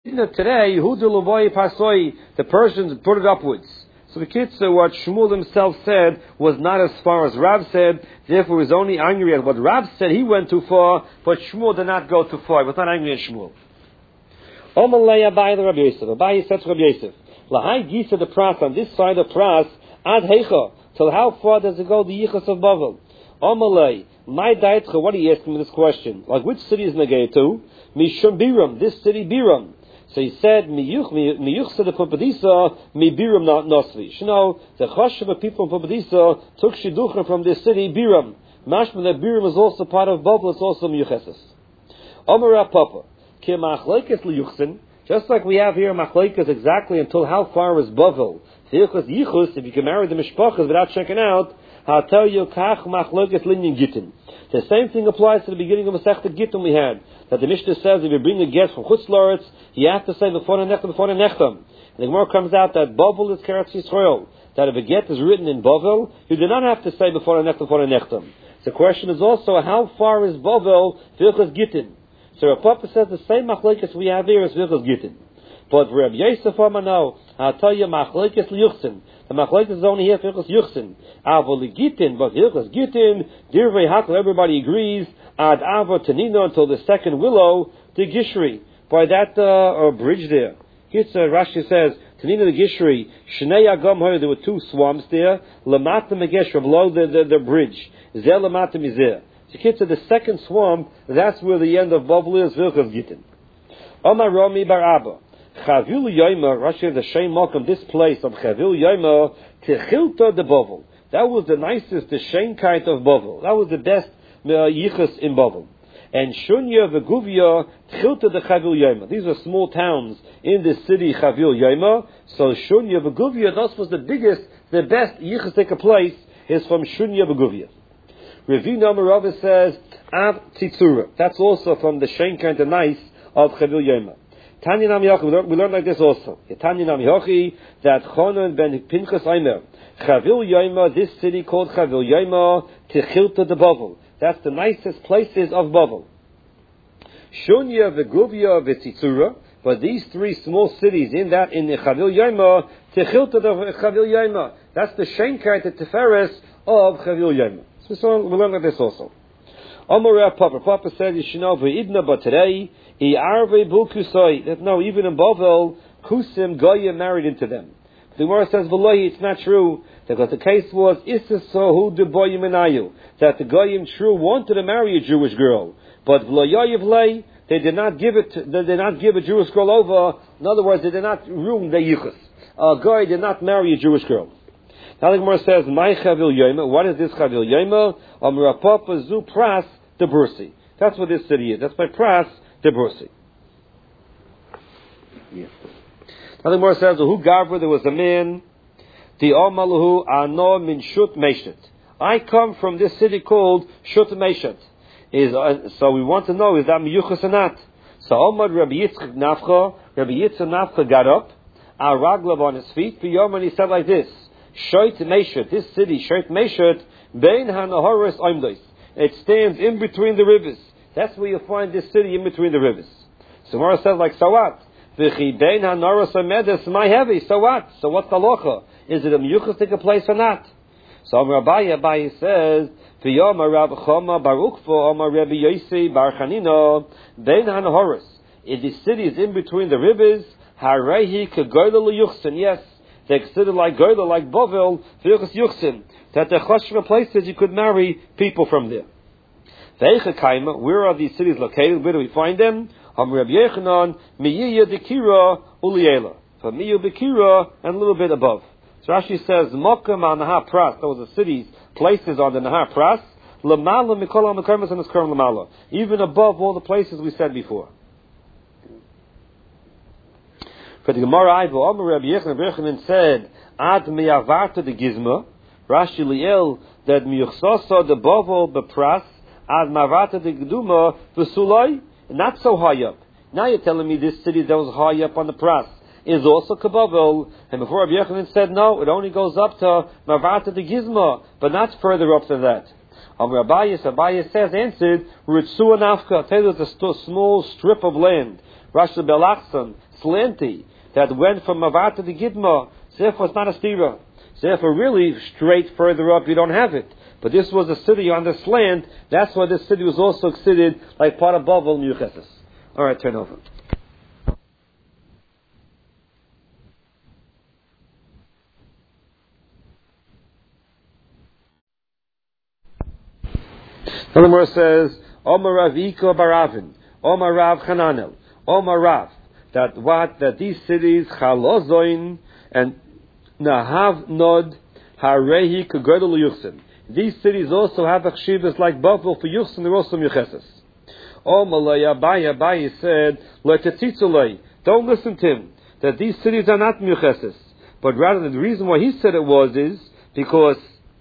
Today, the Persians put it upwards. So the Kitzur, what Shmuel himself said was not as far as Rav said, therefore he was only angry at what Rav said. He went too far, but Shmuel did not go too far. He was not angry at Shmuel. Omalei Abai the Rabbi Yosef. Abai said to Rabbi Yosef, Lahai Gisa the Pras, on this side of Pras, Ad Heicha, till how far does it go, the Yichus of Bavel? Omalei, my Daitcha, what are you asking me this question? Like which city is Negei to? Mishum Biram, this city Biram. So he said, Miyuchsa the Pumbedisa, mi Biram not Nosvi. You know, the Choshev people in Pumbedisa took Shidduchim from this city, Biram. Mashma that Biram is also part of Bavel, it's also Miyucheses. Omar Papa, Ki Machlekes Liyuchsin, just like we have here Machlekes exactly until how far is Bavel. If you can marry the Mishpachas without checking out, I'll tell you, Kach Machlekes Linyan Gittin. The same thing applies to the beginning of Masechta Gittin we had. That the Mishnah says if you bring a guest from Chutz La'aretz, you have to say before the Nechtam. And the Gemara comes out that Bavel is Keretz Yisrael. That if a get is written in Bavel, you do not have to say before the Nechtam. The question is also, how far is Bavel Vilchas Gittin? So Rav Papa says the same Machlekes we have here is Vilchas Gittin. But Rabbi Yosef Amano, I'll tell you Machlekes Liyuchsin. The Machlekes is only here for Vilchas Yuchsin. Avol Gittin, but Vilchas Gittin, Dirvei Hakol, everybody agrees, Ad Ava Tanino until the second willow, the Gishri, by that bridge there. Rashi says, Tanino the Gishri, Shnei Agam Hoyer, there were two swamps there, Lamata Megeshra, below the bridge. Zel Lamata Mizeh. So the second swamp, that's where the end of Bavel is, Vilchas Gittin. Omar Romi Bar Abba. Chavil Yoima, Rashi has a Shem Malcolm, this place of Chavil Yoima, Techilta de Bavel. That was the nicest, the Shenkite of Bavel. That was the best Yichus in Bavel. And Shunya Veguvia, Techilta de Chavil Yoima. These are small towns in the city Chavil Yoima. So Shunya Veguvia, that was the biggest, the best Yichus take a place is from Shunya Veguvia. Ravina Marava says, Av Tzitzura. That's also from the Shenkite, the nice of Chavil Yoima. Tanya Nam Yochi, we learn like this also. Tanya Nam Yochi, that Chonon ben Pinchas Aimer, Chavil Yoima, this city called Chavil Yoima, Techilta de Bavel. That's the nicest places of Bavel. Shunya, Veguvia, V'Tzitzura, but these three small cities in the Chavil Yoima, Techilta de Chavil Yoima. That's the Shenkite, the Teferes of Chavil Yoima. So we learn like this also. Amar Papa said, you should know, V'idna, but today, that no, even in Bavel, Kusim Goyim married into them. The Gemara says, V'lohi, it's not true, because the case was, Isasohu de Boyim Enayu, that the Goyim true wanted to marry a Jewish girl, but V'loyayiv lei, they did not give a Jewish girl over. In other words, they did not ruin the Yichus. A Goy did not marry a Jewish girl. Now the Gemara says, My Chavil Yoima, what is this Chavil Yoima? Amar Papa Zu Pras de Bursi. That's what this city is. That's by Pras de Bursi. Yes. Now the Gemara says, Who Gavra, there was a man, the Amalahu Ano min Shut Meshet. I come from this city called Shut Meshet. So we want to know, is that Miyuchas or not? So Omar Rabbi Yitzchak Nafcha got up, Araglav on his feet, and he said like this, Shoit Meshet, this city, Shoit Meshet, Bein HaNahoros Oimdos. It stands in between the rivers. That's where you find this city, in between the rivers. So Mara says, like, so what? V'chi Bein HaNahoros Omedes, my heavy, so what? So what's the locha? Is it a miyuchas take a place or not? So Abaye says, V'yom Rav Choma Barukfo Amar Rabbi Yosi Bar Chanina Bein HaNahoros. If the city is in between the rivers, Harehi Kegoyla L'Yuchsin, yes, they consider like Goyla, like Bovel, V'yuchas Yuchsin, that the Choshva places you could marry people from there. Where are these cities located? Where do we find them? Rabbi Yechanan, Miyiya Dekira Uliela. From Miyiya Dekira and a little bit above. So Rashi says, Mokam al Nahar Pras, those are cities, places on the Nahar Pras, Lamala Mikol HaMekarmas and Eskurim Lamala. Even above all the places we said before. For the Gemara Ivo, Rabbi Yechanan said, Ad Meyavarta de Gizma, Rashi Liel, that Miyuchsosa de Bovel Bepras, Ad Mavarta de Geduma, Vesulai, not so high up. Now you're telling me this city that was high up on the Pras is also Kabovel, and before Rabbi Yechanan said no, it only goes up to Mavarta de Gizma, but not further up than that. Abaye says, answered, Ritzua Nafka, tell you it's a small strip of land. Rashi Belachson slanty, that went from Mavata to Gidma. Therefore, it's not a stira. Therefore, really, straight further up, you don't have it. But this was a city on the slant. That's why this city was also considered like part of Bavel Miyucheses. All right, turn over. The Gemara says, Omar Rav Iko Baravin, Omar Rav Chananel, Omar Rav, that these cities, Chalozoin and Nahav Nod, Harehi Kagodol Yuchsin. These cities also have a chshivas like Bavel for Yuchsin, they're also Miyucheses. Omar Abaye said, Le'tetzitzulei, don't listen to him, that these cities are not Miyucheses. But rather, the reason why he said it is because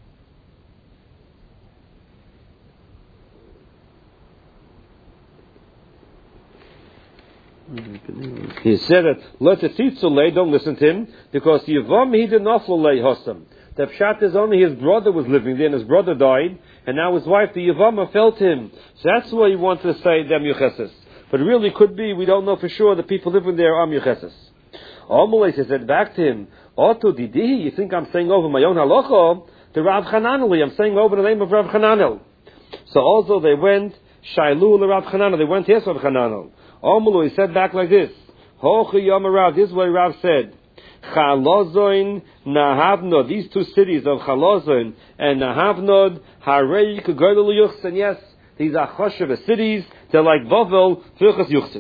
he said that don't listen to him because Yivam he did not hosam. The pshat is only his brother was living there and his brother died, and now his wife the Yavama felt him. So that's why he wanted to say them Yucheses. But really could be, we don't know for sure, the people living there are Yucheses. Amalei said back to him, Oto Didihi, you think I'm saying over my own halacha? The Rav Chananel, I'm saying over the name of Rav Chananel. So also they went, Shailu Rav Chananel, they went to Rav Chananel. Omulu, he said back like this. Hochi Yomarav, this is what Rav said. Chalozoin, Nahavnod, these two cities of Chalozoin and Nahavnod, Harei Kagodol Yuchsin, yes, these are Choshev cities, they're like Bavel, Filchas Yuchsin.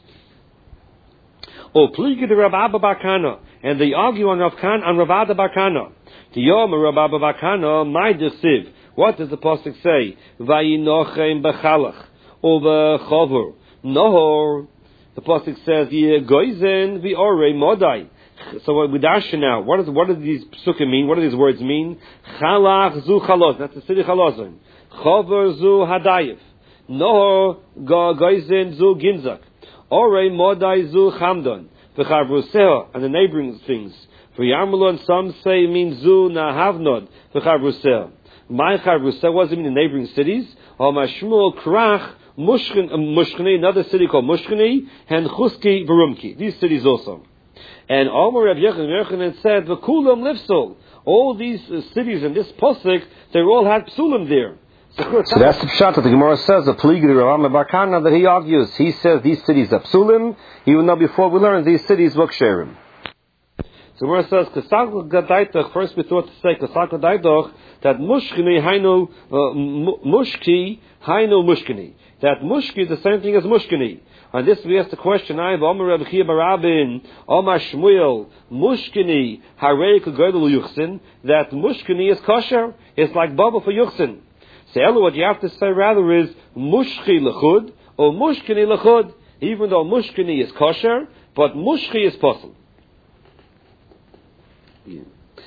O Pligi de Rav Abba Bakana, and they argue on Rav Abba Bakana. The Yom Rav Abba Bakana, my desiv. What does the pasuk say? Vayinochem bechalach, over Chavur. No, the pasuk says Yegoizen v'orei modai. So we dash now. What do these psukim mean? What do these words mean? Chalach zu chalos. That's the city Chalozin. Chaver zu hadayev. No goizen zu ginzak. Orei modai zu chamdon. V'chavruseha and the neighboring things. V'yarmulon some say means zu nahavnod. V'chavruseha. My chavruseha, what does it mean in neighboring cities? Or mashmul krach. Mushkini, another city called Mushkini, and Chuski Barumki. These cities also. And Omar Rav Yochanan said, V'kulam Lifsul. All these cities in this posik, they all had psulim there. So that's the pshat that the Gemara says, the Pligri Rav Bakana, that he argues. He says these cities are psulim, even though before we learned these cities were ksherim. So Gemara says, Kasakl Gadaitach, first we thought to say Kasakl Gadaitach, that Mushkini Hainu Mushki Hainu Mushkini. That Mushki is the same thing as Mushkini. On this we ask the question, I have Omar Reb Chia Barabin, Omar Shmuel, Mushkini, Harei Kagodol Yuchsin, that Mushkini is kosher, it's like bubble for Yuchsin. So what you have to say rather is Mushki Lechud, or Mushkini Lechud, even though Mushkini is kosher, but Mushki is possible. Yeah.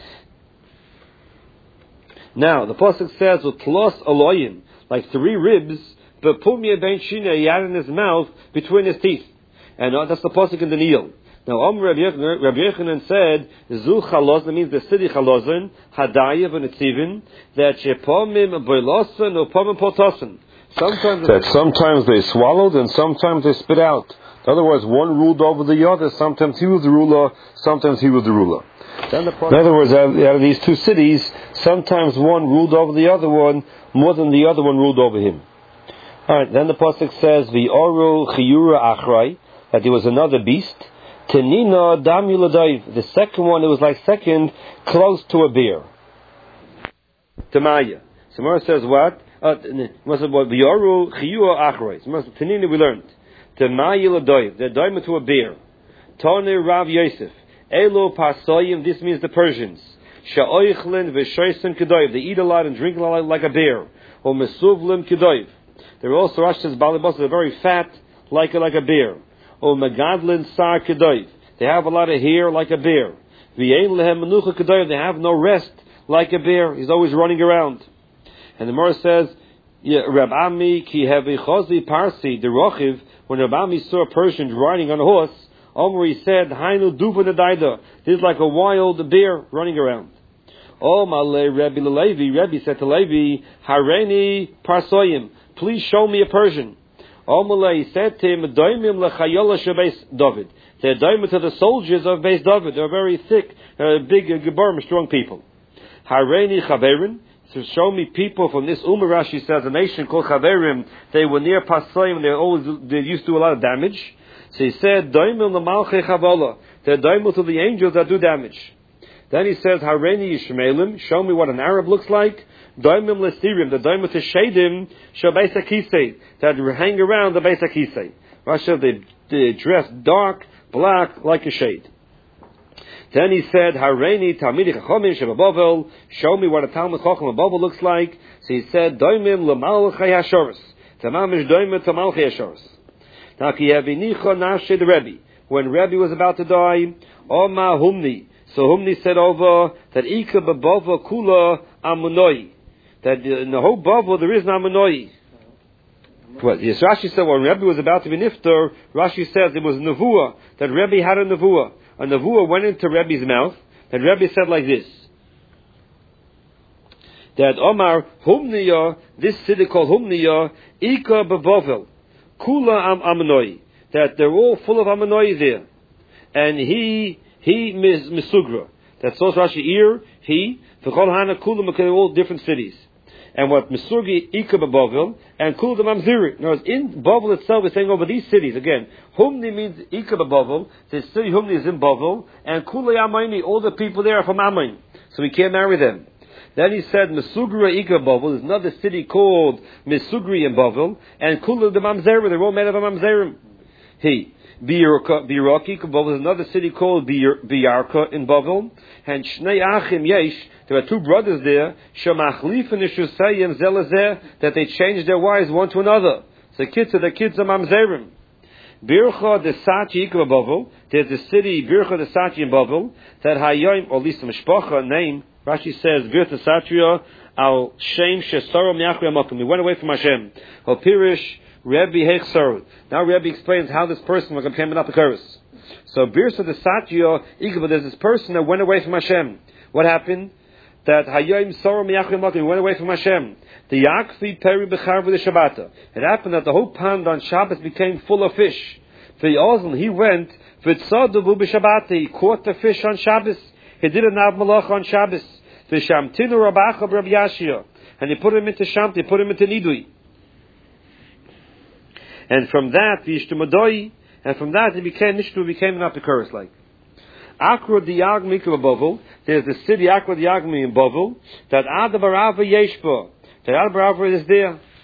Now, the pasuk says, Utlos Aloyim, like 3 ribs, but Pumya Ben Shina, he had in his mouth between his teeth. And that's the pasuk in the Nil. Now, Rabbi Yochanan said, Zu Chalozin, means the city Chalozin, Hadayev and Etzivin, that Shepomim Boilosan or Pomim Potosan. Sometimes they swallowed and sometimes they spit out. In other words, one ruled over the other. Sometimes he was the ruler, sometimes he was the ruler. In other words, out of these 2 cities, sometimes one ruled over the other one more than the other one ruled over him. Alright, then the pasuk says, V'oru chiyura achrai, that there was another beast. Tenina dam yuladayv. The second one, it was like second, close to a bear. Tamaya. Samara says what? V'oru chiyura achrai. Tenina we learned. Tamaya yuladayv. They're daima to a bear. Tone Rav Yosef. Elo pasoyim. This means the Persians. Sha'oichlin v'shoysen kedayv. They eat a lot and drink a lot like a bear. Or mesuvlim kedayv. They're also Rash's balibos. They're very fat, like a bear. Or megadlin sar kedayv. They have a lot of hair like a bear. V'yein lehem menucha kedayv. They have no rest like a bear. He's always running around. And the Gemara says, Rab Ami ki hevi chozi parsi derochiv. When Rab Ami saw a Persian riding on a horse, Omri said, Hainu duva nedaida. This is like a wild bear running around. Oh, Malay Rebbe Levi. Rebbe said to Levi, Hareni parsoyim. Please show me a Persian. Omele, he said to him, Doimim lechayola shebeis David. They're doimim to the soldiers of Beis David. They're very thick, big, gebarim, strong people. Hareini chaverin. To show me people from this Rashi says, a nation called Chaverim, they were near Pasayim, they used to do a lot of damage. So he said, Doimil Namalche Chavola. They're doimil to the angels that do damage. Then he says, Hareini Yishmaelim, show me what an Arab looks like. Doimim Lesirim, the doimil to Shadim, Shabeis HaKisei, that hang around the Beis HaKisei. Rashi, they dress dark, black, like a shade. Then he said, Hareini Talmidei Chachamim Shebabovel, show me what a Talmud Chacham of Babel looks like. So he said, Doimim L'malchei Hashoros. Tamamish Doimim T'malchei Hashoros. Now, Ki Yavinicha Nafshei the Rebbe. When Rebbe was about to die, Oma Humni. So Humni said over that Ika B'Bava Kula Amunoi. That in the whole Babel there is an Amunoi. Well, yes, Rashi said when Rebbe was about to be nifter, Rashi says it was Nevuah, that Rebbe had a Nevuah. A Nevuah went into Rebbe's mouth, and Rebbe said like this, that Omar, Humniya, this city called Humniya, Ika B'Bovel, Kula Amanoi, that they're all full of Amanoi there. And he Misugra. That's also Rashi Ir, he, V'chol Hana Kula, they're all different cities. And what Mesugi Ika B'Bovel and Kula the Mamziri. In other words, in Bovel itself is saying over these cities again. Humni means Ika B'Bovel. The city Humni is in Bovel, and Kula Yamaini. All the people there are from Amain, so we can't marry them. Then he said Mesugra Ika Bovel. There's another city called Mesugri in Bovel, and Kula the Mamzerim. They're all made of a Mamzerim. He. Biraki, Bovel is another city called Biyarka in Bovel, and Shnei Achim Yesh. There are two brothers there, Shemachlif and Ishusayim Zelazeh, that they changed their wives one to another. So kids are the kids of Mamzerim. Bircha de Sachi Ikva Bovel, there's the city Bircha de Sachi in Bovel, that Hayom, or at least the Mishpacha name, Rashi says, Bircha Satria, al Shem Shesarom Yachri Amakim. He went away from Hashem. Al Pirish, Rebbe Hechsar. Now Rebbe explains how this person was became an Apikaris. So Bircha de Satria Ikva, there's this person that went away from Hashem. What happened? That Hayom Sorom Yachrim Makim went away from Hashem. The Yakfi Peri Bechar with the Shabbata. It happened that the whole pond on Shabbos became full of fish. He went Vitzaduvu b'Shabbata. He caught the fish on Shabbos. He did an Av Malach on Shabbos. V'Shamtinu Rabacha Rabbi Yashia. And he put him into Shamt. He put him into Nidui. And from that, V'Yishtumadoi. And from that, he became an Apikuris like. Akra Diagmi in Bovel, there's the city Akra Diagmi in Bovel, that Adabarava Yeshba, that Adabarava is there.